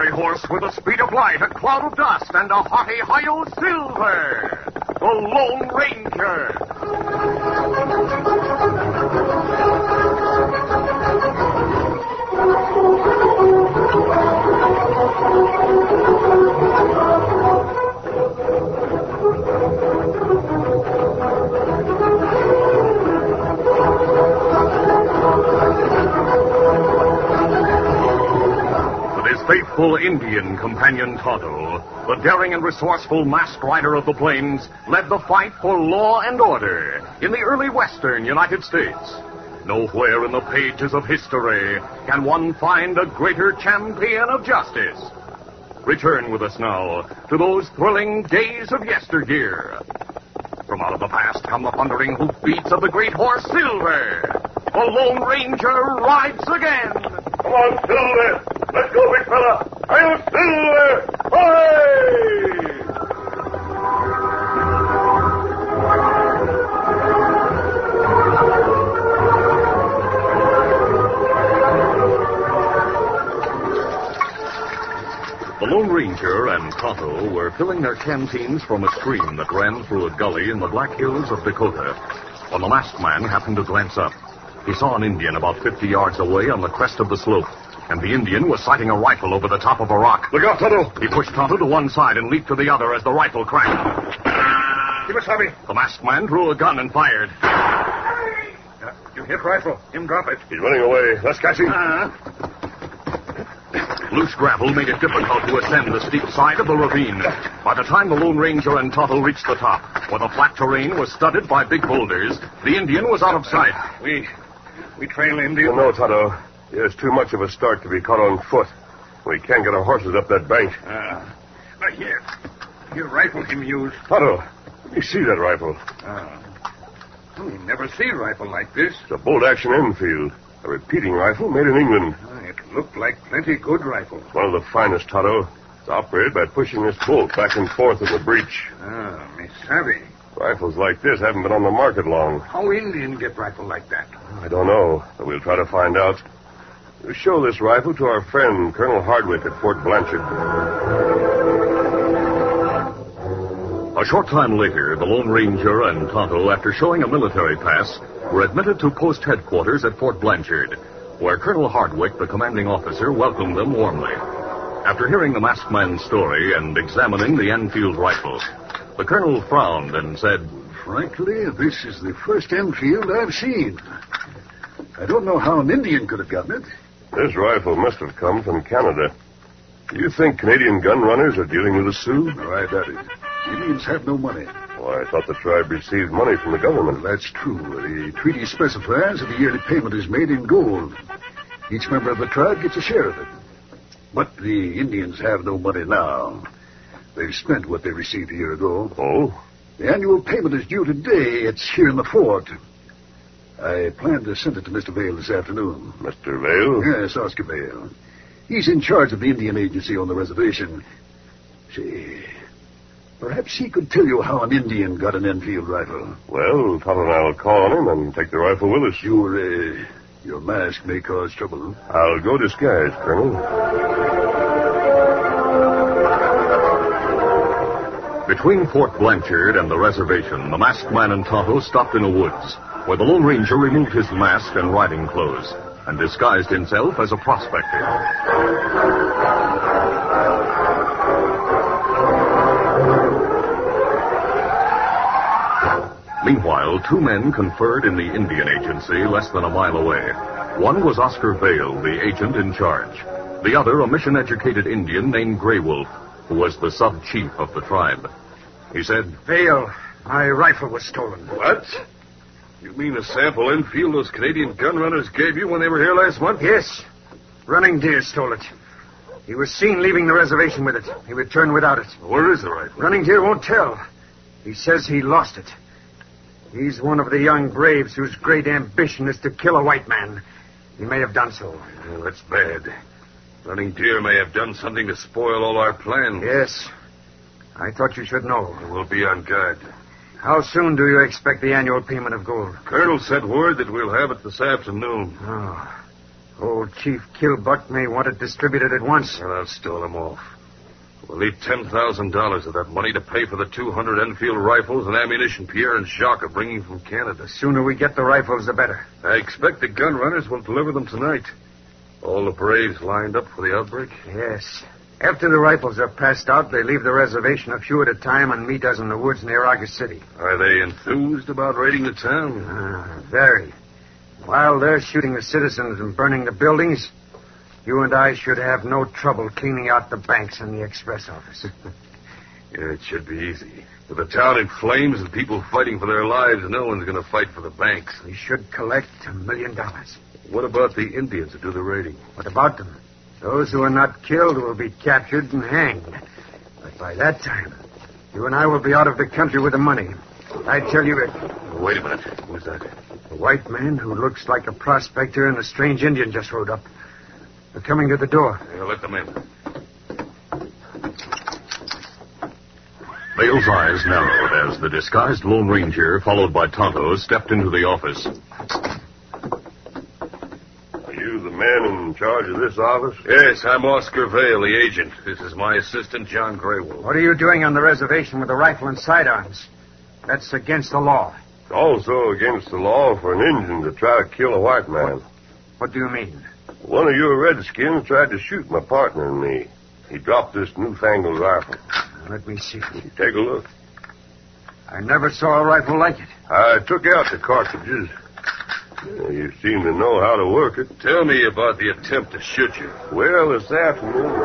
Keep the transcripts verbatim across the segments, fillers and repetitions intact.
military horse with the speed of light, a cloud of dust, and a hearty hi-yo silver. The Lone Ranger. Faithful Indian companion Tonto, the daring and resourceful masked rider of the plains, led the fight for law and order in the early western United States. Nowhere in the pages of history can one find a greater champion of justice. Return with us now to those thrilling days of yesteryear. From out of the past come the thundering hoofbeats of the great horse Silver. The Lone Ranger rides again. Come on, Silver. Let's go, big fella. I'm Silver. Hooray! The Lone Ranger and Tonto were filling their canteens from a stream that ran through a gully in the Black Hills of Dakota when the masked man happened to glance up. He saw an Indian about fifty yards away on the crest of the slope, and the Indian was sighting a rifle over the top of a rock. Look out, Tonto! He pushed Tonto to one side and leaped to the other as the rifle cracked. Give us, Hobby. The masked man drew a gun and fired. Uh, you hit rifle. Him drop it. He's running away. Let's catch him. Uh-huh. Loose gravel made it difficult to ascend the steep side of the ravine. By the time the Lone Ranger and Tonto reached the top, where the flat terrain was studded by big boulders, the Indian was out of sight. We... we trail him, do you? No, Tonto. He has too much of a start to be caught on foot. We can't get our horses up that bank. Ah. Uh, here. Here rifle him use. Tonto, let me see that rifle. Ah. Uh, we never see rifle like this. It's a bolt-action Enfield. A repeating rifle made in England. Uh, it looked like plenty good rifle. One of the finest, Tonto. It's operated by pushing this bolt back and forth in the breech. Ah, me savvy. Rifles like this haven't been on the market long. How Indian get rifle like that? I don't know, but we'll try to find out. We'll show this rifle to our friend, Colonel Hardwick at Fort Blanchard. A short time later, the Lone Ranger and Tonto, after showing a military pass, were admitted to post headquarters at Fort Blanchard, where Colonel Hardwick, the commanding officer, welcomed them warmly. After hearing the masked man's story and examining the Enfield rifle, the colonel frowned and said, "Frankly, this is the first Enfield I've seen. I don't know how an Indian could have gotten it." This rifle must have come from Canada. Do you think Canadian gun runners are dealing with the Sioux? No, I doubt it. Indians have no money. Well, I thought the tribe received money from the government. Well, that's true. The treaty specifies that the yearly payment is made in gold. Each member of the tribe gets a share of it. But the Indians have no money now. They've spent what they received a year ago. Oh? The annual payment is due today. It's here in the fort. I plan to send it to Mister Vale this afternoon. Mister Vale? Yes, Oscar Vale. He's in charge of the Indian agency on the reservation. Say, perhaps he could tell you how an Indian got an Enfield rifle. Well, Tonto and I will call on him and take the rifle with us. Your, uh, your mask may cause trouble. I'll go disguised, Colonel. Between Fort Blanchard and the reservation, the masked man and Tonto stopped in a woods, where the Lone Ranger removed his mask and riding clothes and disguised himself as a prospector. Meanwhile, two men conferred in the Indian agency less than a mile away. One was Oscar Vale, the agent in charge. The other, a mission-educated Indian named Grey Wolf, who was the sub-chief of the tribe. He said, "Vale, my rifle was stolen." What? You mean a sample Enfield those Canadian gun runners gave you when they were here last month? Yes. Running Deer stole it. He was seen leaving the reservation with it. He returned without it. Where is the rifle? Running Deer won't tell. He says he lost it. He's one of the young braves whose great ambition is to kill a white man. He may have done so. Well, that's bad. Running Deer may have done something to spoil all our plans. Yes. I thought you should know. We'll be on guard. How soon do you expect the annual payment of gold? Colonel sent word that we'll have it this afternoon. Oh. Old Chief Killbuck may want it distributed at once. And I'll stall him off. We'll need ten thousand dollars of that money to pay for the two hundred Enfield rifles and ammunition Pierre and Jacques are bringing from Canada. The sooner we get the rifles, the better. I expect the gun runners will deliver them tonight. All the braves lined up for the outbreak? Yes. After the rifles are passed out, they leave the reservation a few at a time and meet us in the woods near August City. Are they enthused about raiding the town? Ah, very. While they're shooting the citizens and burning the buildings, you and I should have no trouble cleaning out the banks and the express office. Yeah, it should be easy. With the town in flames and people fighting for their lives, no one's going to fight for the banks. We should collect a million dollars. What about the Indians who do the raiding? What about them? Those who are not killed will be captured and hanged. But by that time, you and I will be out of the country with the money. I tell you it. Wait a minute. Who's that? A white man who looks like a prospector and a strange Indian just rode up. They're coming to the door. Yeah, let them in. Vale's eyes narrowed as the disguised Lone Ranger, followed by Tonto, stepped into the office. Are you the man in charge of this office? Yes, I'm Oscar Vale, the agent. This is my assistant, John Graywolf. What are you doing on the reservation with a rifle and sidearms? That's against the law. It's also against the law for an Indian to try to kill a white man. What, what do you mean? One of your redskins tried to shoot my partner and me. He dropped this newfangled rifle. Let me see. Take a look. I never saw a rifle like it. I took out the cartridges. You seem to know how to work it. Tell me about the attempt to shoot you. Well, this afternoon...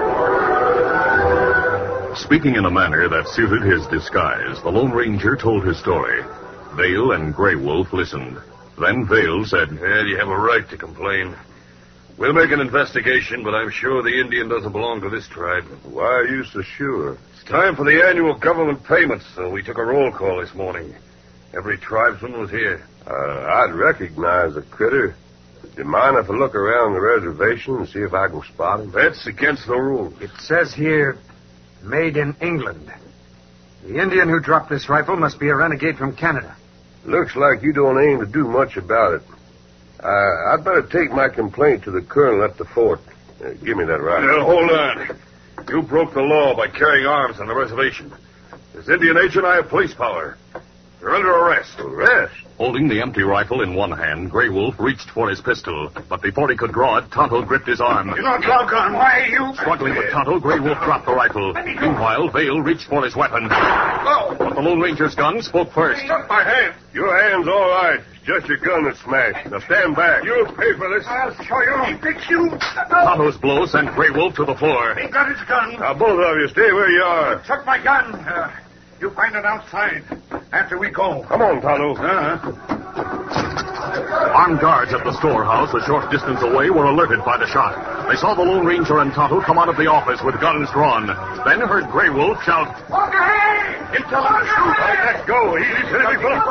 Speaking in a manner that suited his disguise, the Lone Ranger told his story. Vale and Graywolf listened. Then Vale said, Well, you have a right to complain. We'll make an investigation, but I'm sure the Indian doesn't belong to this tribe. Why are you so sure? It's time for the annual government payments, so we took a roll call this morning. Every tribesman was here. Uh, I'd recognize the critter. Do you mind if I look around the reservation and see if I can spot him? That's against the rules. It says here, made in England. The Indian who dropped this rifle must be a renegade from Canada. Looks like you don't aim to do much about it. Uh, I'd better take my complaint to the colonel at the fort. Uh, give me that rifle. Now, hold on. You broke the law by carrying arms on the reservation. As Indian agent, I have police power. You're under arrest. Arrest? Holding the empty rifle in one hand, Graywolf reached for his pistol. But before he could draw it, Tonto gripped his arm. You don't draw a gun. Why are you... Struggling with Tonto, Graywolf dropped the rifle. Meanwhile, Vale reached for his weapon. Oh! But the Lone Ranger's gun spoke first. Stop my hand. Your hand's all right. It's just your gun that's smashed. Now stand back. You'll pay for this. I'll show you. He picks you. Tonto's blow sent Graywolf to the floor. He got his gun. Now, both of you, stay where you are. Took my gun. Uh, you find it outside after we go. Come on, Tonto. Uh-huh. Armed guards at the storehouse a short distance away were alerted by the shot. They saw the Lone Ranger and Tonto come out of the office with guns drawn. Then heard Graywolf shout, Walk ahead! He'll tell him to shoot. All right, let's go. Easy, steady, fellas.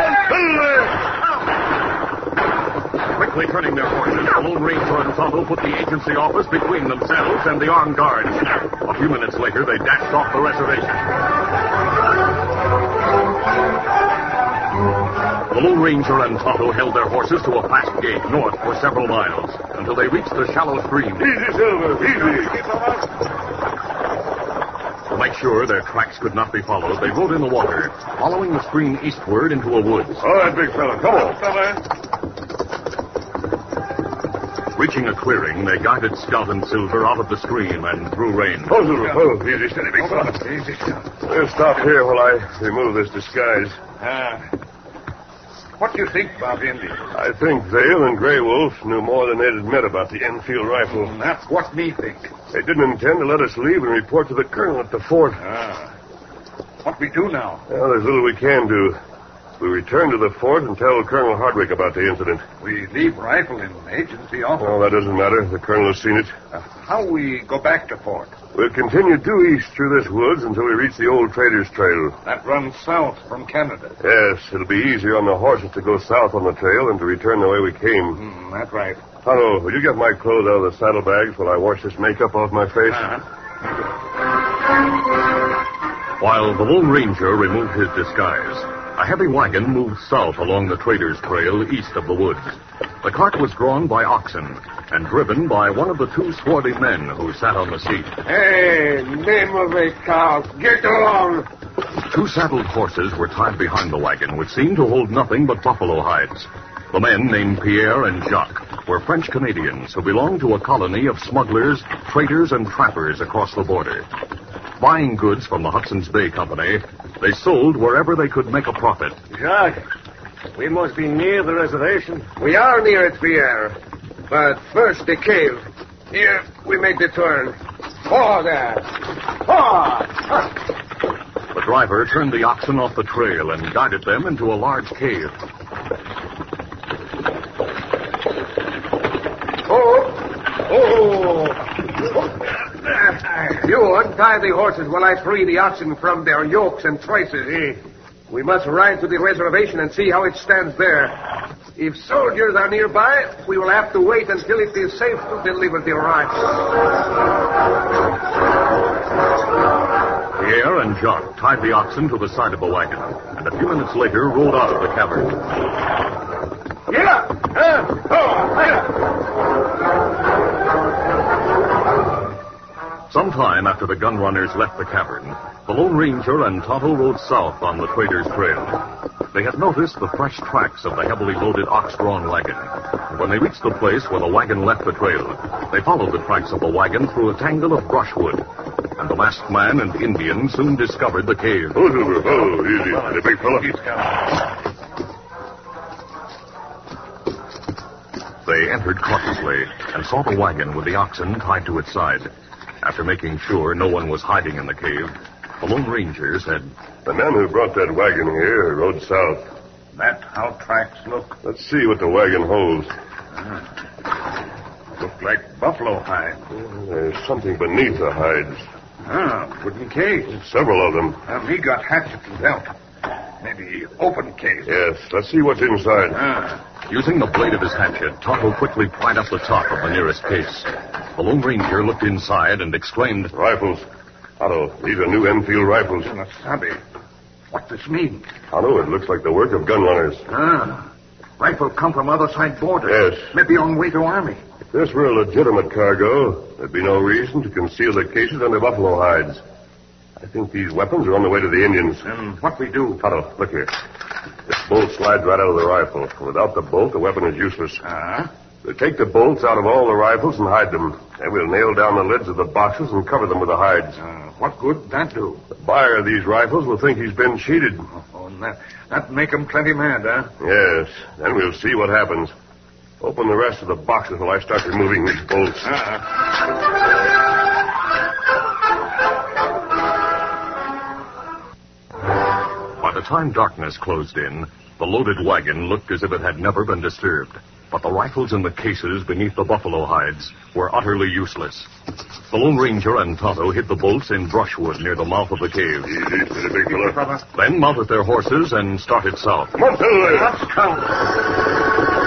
Quickly turning their horses, the Lone Ranger and Tonto put the agency office between themselves and the armed guards. A few minutes later, they dashed off the reservation. The Lone Ranger and Tonto held their horses to a fast gait north for several miles until they reached the shallow stream. Easy, Silver, easy. To make sure their tracks could not be followed, they rode in the water, following the stream eastward into a woods. All right, big fella, come on. Fella. Reaching a clearing, they guided Scout and Silver out of the stream and threw rein. Oh, Silver, oh, easy, steady, big fella. Easy, Scout. We'll stop here while I remove this disguise. Ah. What do you think about the Indians? I think Vale and Graywolf knew more than they'd admit about the Enfield rifle. And that's what me think. They didn't intend to let us leave and report to the colonel at the fort. Ah. What we do now? Well, there's little we can do. We return to the fort and tell Colonel Hardwick about the incident. We leave rifle in agency office. Oh, that doesn't matter. The colonel has seen it. Uh, how we go back to fort? We'll continue due east through this woods until we reach the old trader's trail. That runs south from Canada. Yes, it'll be easier on the horses to go south on the trail than to return the way we came. Mm, that's right. Tonto, will you get my clothes out of the saddlebags while I wash this makeup off my face? Uh-huh. While the Lone Ranger removed his disguise, a heavy wagon moved south along the trader's trail east of the woods. The cart was drawn by oxen and driven by one of the two swarthy men who sat on the seat. Hey, name of a cow, get along! Two saddled horses were tied behind the wagon, which seemed to hold nothing but buffalo hides. The men, named Pierre and Jacques, were French Canadians who belonged to a colony of smugglers, traders, and trappers across the border. Buying goods from the Hudson's Bay Company, they sold wherever they could make a profit. Jacques, we must be near the reservation. We are near it, Pierre. But first, the cave. Here, we make the turn. Oh, there. Oh! The driver turned the oxen off the trail and guided them into a large cave. Oh! Oh! You untie the horses while I free the oxen from their yokes and traces. We must ride to the reservation and see how it stands there. If soldiers are nearby, we will have to wait until it is safe to deliver the rifle. Pierre and Jacques tied the oxen to the side of the wagon, and a few minutes later rode out of the cavern. Yeah! Uh, oh, yeah. Sometime after the gun runners left the cavern, the Lone Ranger and Tonto rode south on the trader's trail. They had noticed the fresh tracks of the heavily loaded ox-drawn wagon. And when they reached the place where the wagon left the trail, they followed the tracks of the wagon through a tangle of brushwood. And the masked man and Indian soon discovered the cave. Oh, oh, easy, the big fella. They entered cautiously and saw the wagon with the oxen tied to its side. After making sure no one was hiding in the cave, the Lone Ranger said, The man who brought that wagon here rode south. That how tracks look? Let's see what the wagon holds. Ah. Look like buffalo hide. There's something beneath the hides. Ah, wooden cage. Several of them. Uh, me got hatchet and belt. Maybe open case. Yes, let's see what's inside. Ah. Using the blade of his hatchet, Tonto quickly pried up the top of the nearest case. The Lone Ranger looked inside and exclaimed, Rifles. Otto, these are new Enfield rifles. Not sabi. What this mean? Otto, it looks like the work of gun runners. Ah. Rifle come from other side border. Yes. Maybe on way to army. If this were a legitimate cargo, there'd be no reason to conceal the cases under buffalo hides. I think these weapons are on the way to the Indians. And what we do? Otto, look here. This bolt slides right out of the rifle. Without the bolt, the weapon is useless. Ah? We'll take the bolts out of all the rifles and hide them. Then we'll nail down the lids of the boxes and cover them with the hides. Uh, what good that do? The buyer of these rifles will think he's been cheated. Oh, that, that make him plenty mad, huh? Yes. Then we'll see what happens. Open the rest of the boxes while I start removing these bolts. Uh-uh. By the time darkness closed in, the loaded wagon looked as if it had never been disturbed. But the rifles in the cases beneath the buffalo hides were utterly useless. The Lone Ranger and Tonto hid the bolts in brushwood near the mouth of the cave. Easy, steady, big fella. Then mounted their horses and started south. Come on, Silver. Let's count.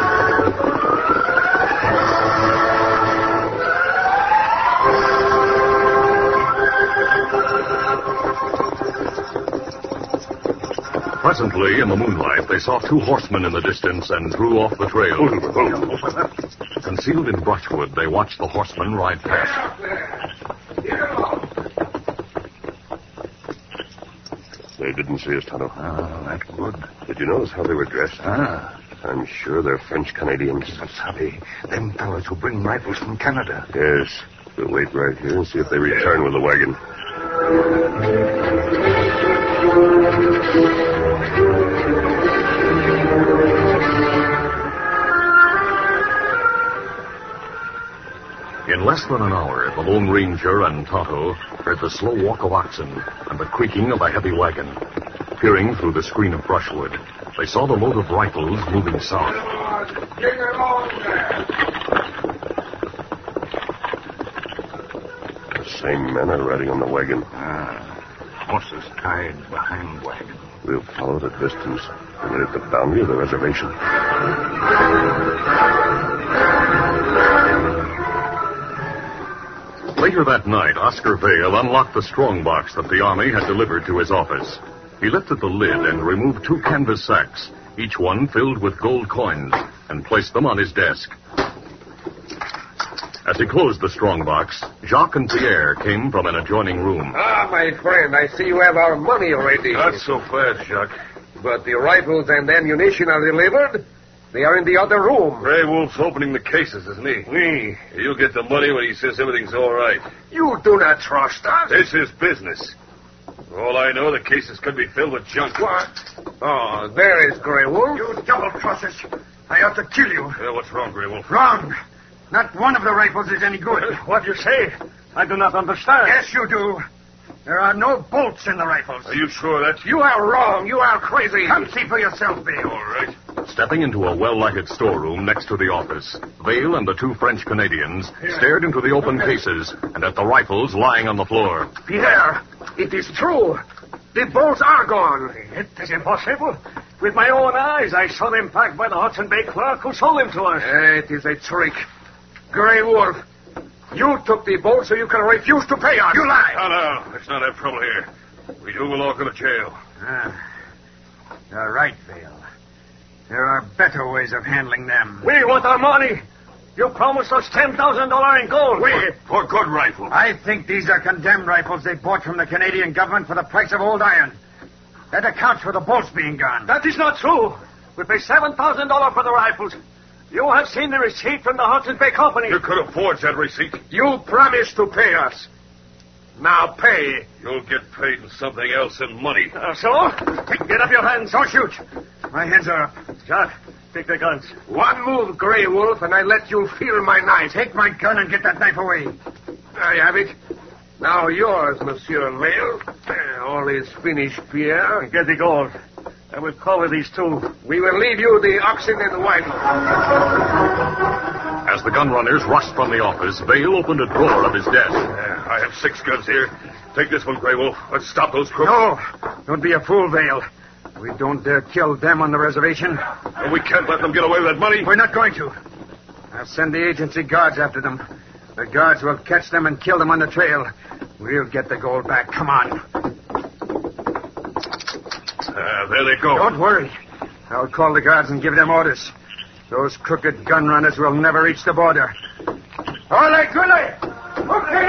Presently, in the moonlight, they saw two horsemen in the distance and drew off the trail. Concealed in brushwood, they watched the horsemen ride past. They didn't see us, Tonto. Oh, that's good. Did you notice how they were dressed? Ah. I'm sure they're French Canadians. Sabi, them fellows who bring rifles from Canada. Yes. We'll wait right here and see if they return with the wagon. In less than an hour, the Lone Ranger and Tonto heard the slow walk of oxen and the creaking of a heavy wagon. Peering through the screen of brushwood, they saw the load of rifles moving south. Get along there. The same men are riding on the wagon. Ah, horses tied behind wagon. We'll follow the distance and get at the boundary of the reservation. Later that night, Oscar Vale unlocked the strongbox that the Army had delivered to his office. He lifted the lid and removed two canvas sacks, each one filled with gold coins. and placed them on his desk. As he closed the strongbox, Jacques and Pierre came from an adjoining room. Ah, my friend, I see you have our money already. Not so fast, Jacques. But the rifles and ammunition are delivered. They are in the other room. Grey Wolf's opening the cases, isn't he? Oui. You'll get the money when he says everything's all right. You do not trust us. This is business. For all I know, the cases could be filled with junk. What? Oh, there is Grey Wolf. You double-crosses. I ought to kill you. Uh, what's wrong, Grey Wolf? Wrong. Not one of the rifles is any good. What do you say? I do not understand. Yes, you do. There are no bolts in the rifles. Are you sure that's... You are wrong. You are crazy. Come see for yourself, Bill. All right. Stepping into a well-lighted storeroom next to the office, Vale and the two French Canadians stared into the open cases and at the rifles lying on the floor. Pierre, it is true. The bolts are gone. It is impossible. With my own eyes, I saw them packed by the Hudson Bay clerk who sold them to us. Uh, it is a trick. Grey Wolf, you took the bolts so you can refuse to pay us. You lie. No, no. Let's not have trouble here. We do, we'll all go to jail. Ah, you're right, Vale. There are better ways of handling them. We want our money. You promised us ten thousand dollars in gold. We... For, for good rifles. I think these are condemned rifles they bought from the Canadian government for the price of old iron. That accounts for the bolts being gone. That is not true. We paid seven thousand dollars for the rifles. You have seen the receipt from the Hudson Bay Company. You could have forged that receipt. You promised to pay us. Now pay. You'll get paid in something else in money. Uh, so? Get up your hands. Don't shoot. My hands are up. Jacques, take the guns. One move, Grey Wolf, and I let you feel my knife. Take my gun and get that knife away. I have it. Now yours, Monsieur Vale. Uh, All is finished, Pierre. Get the gold. I will cover these two. We will leave you the oxen and the wagon. As the gun runners rushed from the office, Vale opened a drawer of his desk. Uh, I have six guns here. Take this one, Grey Wolf. Let's stop those crooks. No, don't be a fool, Vale. We don't dare kill them on the reservation. Well, we can't let them get away with that money. We're not going to. I'll send the agency guards after them. The guards will catch them and kill them on the trail. We'll get the gold back. Come on. Uh, there they go. Don't worry. I'll call the guards and give them orders. Those crooked gun runners will never reach the border. All right, good night. Okay,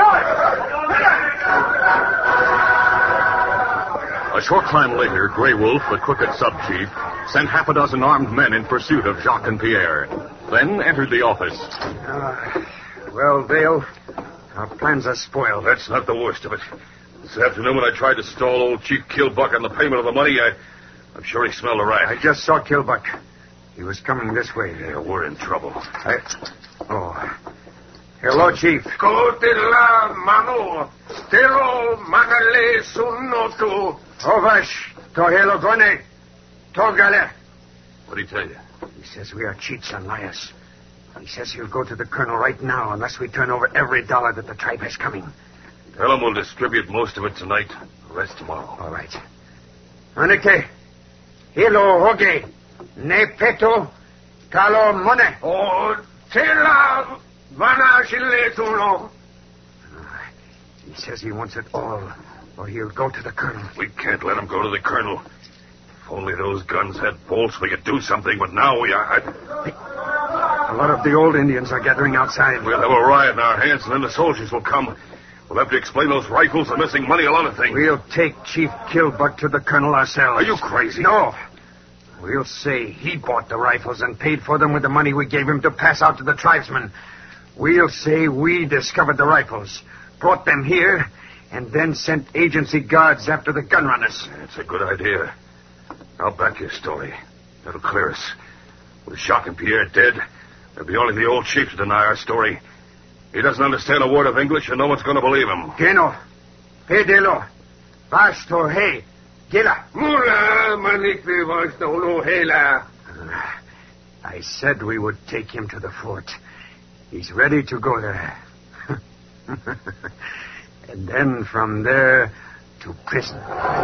A short time later, Grey Wolf, the crooked sub-chief, sent half a dozen armed men in pursuit of Jacques and Pierre, then entered the office. Uh, well, Vale, our plans are spoiled. That's not the worst of it. This afternoon when I tried to stall old Chief Killbuck on the payment of the money, I, I'm sure he smelled a rat. I just saw Killbuck. He was coming this way. Yeah, we're in trouble. I... Oh. Hello, Chief. Kotela mano. Tero manale sunotu. Ovash. Tohelo gone. Togale. What did he tell you? He says we are cheats and liars. He says he'll go to the colonel right now unless we turn over every dollar that the tribe has coming. Tell him we'll distribute most of it tonight. The rest tomorrow. All right. Anike. Hilo hoge. Ne peto. Kalo mone. Oh, tela vanashiletuno. He says he wants it all, or he'll go to the colonel. We can't let him go to the colonel. If only those guns had bolts, we could do something, but now we are... A lot of the old Indians are gathering outside. We'll have a riot in our hands, and then the soldiers will come. We'll have to explain those rifles, the missing money, a lot of things. We'll take Chief Killbuck to the colonel ourselves. Are you crazy? No. We'll say he bought the rifles and paid for them with the money we gave him to pass out to the tribesmen. We'll say we discovered the rifles, brought them here, and then sent agency guards after the gun runners. That's a good idea. I'll back your story. That'll clear us. With Jacques and Pierre dead, there'll be only the old chief to deny our story. He doesn't understand a word of English, and no one's going to believe him. Geno, pedelo, basto, hey, gila. Mula manikve vasto no hela. I said we would take him to the fort. He's ready to go there. And then from there to prison.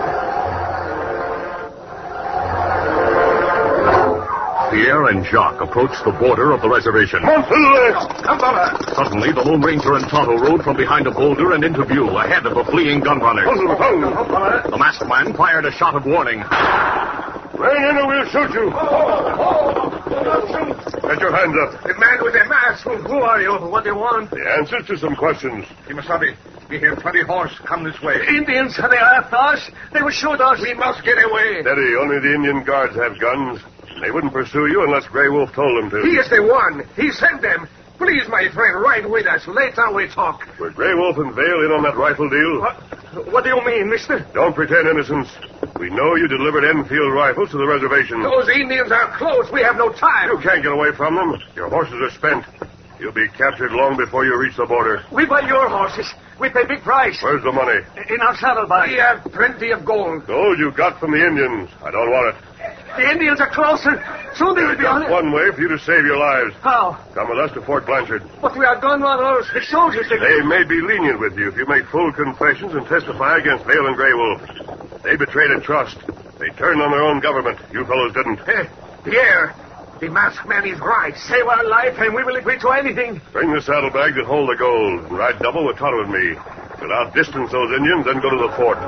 Pierre and Jacques approached the border of the reservation. Suddenly, the Lone Ranger and Tonto rode from behind a boulder and into view, ahead of the fleeing gun runners. The masked man fired a shot of warning. Bring in or we'll shoot you. Get your hands up. The man with the mask. Who, who are you? What do you want? The answers to some questions. Kimasabi, we hear plenty horse. Come this way. Indians, they are after us. They will shoot us. We must get away. Steady, only the Indian guards have guns. They wouldn't pursue you unless Grey Wolf told them to. He is the one. He sent them. Please, my friend, ride with us. Later we talk. Were Grey Wolf and Vale in on that rifle deal? What, what do you mean, mister? Don't pretend innocence. We know you delivered Enfield rifles to the reservation. Those Indians are close. We have no time. You can't get away from them. Your horses are spent. You'll be captured long before you reach the border. We buy your horses. We pay big price. Where's the money? In our saddlebag. We have plenty of gold. Gold you got from the Indians. I don't want it. The Indians are closer. Soon they will be on Just it. one way for you to save your lives. How? Come with us to Fort Blanchard. But we are gun runners. The soldiers, they... They may be lenient with you if you make full confessions and testify against Vale and Grey Wolf. They betrayed a trust. They turned on their own government. You fellows didn't. Eh, Pierre, the masked man is right. Save our life and we will agree to anything. Bring the saddlebags that hold the gold and ride double with Tonto and me. We'll outdistance those Indians, then go to the fort.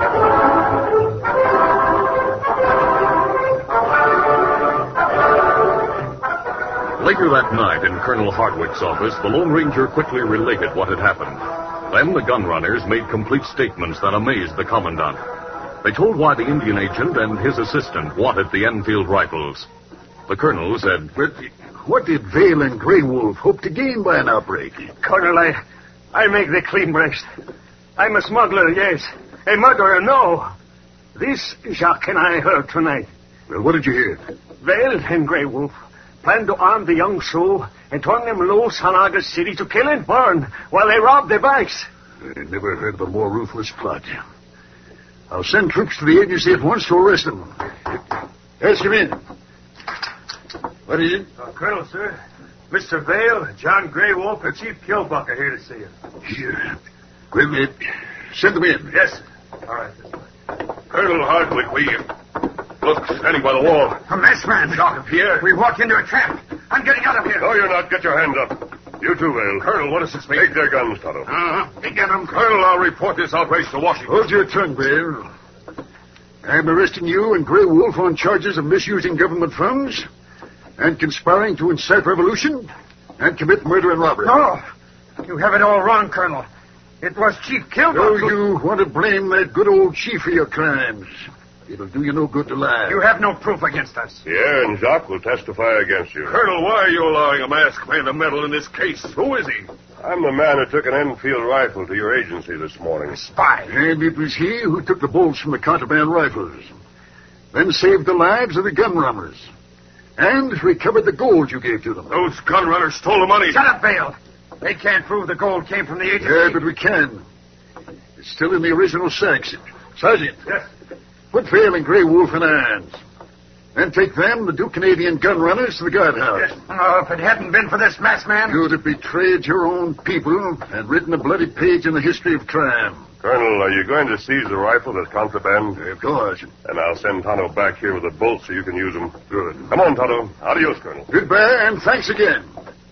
Later that night in Colonel Hardwick's office, the Lone Ranger quickly related what had happened. Then the gun runners made complete statements that amazed the commandant. They told why the Indian agent and his assistant wanted the Enfield rifles. The colonel said, But what did Vale and Grey Wolf hope to gain by an outbreak? Colonel, I, I make the clean breast. I'm a smuggler, yes. A murderer, no. This Jacques and I heard tonight. Well, what did you hear? Vale and Grey Wolf planned to arm the young Sioux and turn them loose on August City to kill and burn while they rob their banks. I never heard of a more ruthless plot. I'll send troops to the agency at once to arrest them. Yes, come in. What is it? Uh, Colonel, sir. Mister Vale, John Grey Wolf, and Chief Killbuck are here to see you. Here. Wait a minute. Send them in. Yes, sir. All right. Colonel Hardwick, we... Look, standing by the wall. A masked man. Jacques Pierre. We walked into a trap. I'm getting out of here. No, you're not. Get your hands up. You too, Vale. Colonel, what does this mean? Take their guns, Tonto. Uh-huh. They get them. Colonel, I'll report this outrage to Washington. Hold your tongue, Vale. I'm arresting you and Grey Wolf on charges of misusing government funds and conspiring to incite revolution and commit murder and robbery. No. You have it all wrong, Colonel. It was Chief Killbuck. So who... you want to blame that good old chief for your crimes. It'll do you no good to lie. You have no proof against us. Pierre and Jacques will testify against you. Colonel, why are you allowing a masked man to meddle in this case? Who is he? I'm the man who took an Enfield rifle to your agency this morning. Spy. And it was he who took the bolts from the contraband rifles, then saved the lives of the gun runners, and recovered the gold you gave to them. Those gun runners stole the money. Shut up, Vale. They can't prove the gold came from the agency. Yeah, but we can. It's still in the original sacks. Sergeant. Yes. Put Vale and Grey Wolf in irons. Then take them, the two Canadian gun runners, to the guardhouse. Yes. Oh, if it hadn't been for this masked man... You'd have betrayed your own people and written a bloody page in the history of crime. Colonel, are you going to seize the rifle as contraband? Of course. And I'll send Tonto back here with the bolts so you can use them. Good. Come on, Tonto. Adios, Colonel. Goodbye, and thanks again.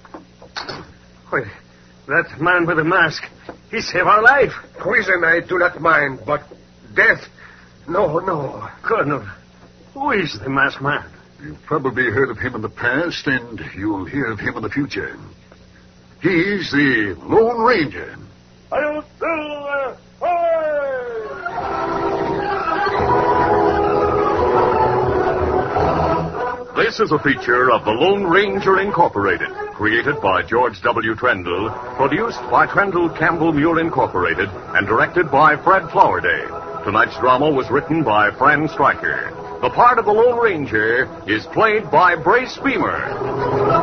Wait, that man with the mask, he saved our life. Poison I do not mind, but death, no, no. Colonel, who is the masked man? You've probably heard of him in the past, and you'll hear of him in the future. He's the Lone Ranger. I'll still, This is a feature of the Lone Ranger Incorporated, created by George W. Trendle, produced by Trendle Campbell Muir Incorporated, and directed by Fred Flowerday. Tonight's drama was written by Fran Stryker. The part of the Lone Ranger is played by Brace Beamer.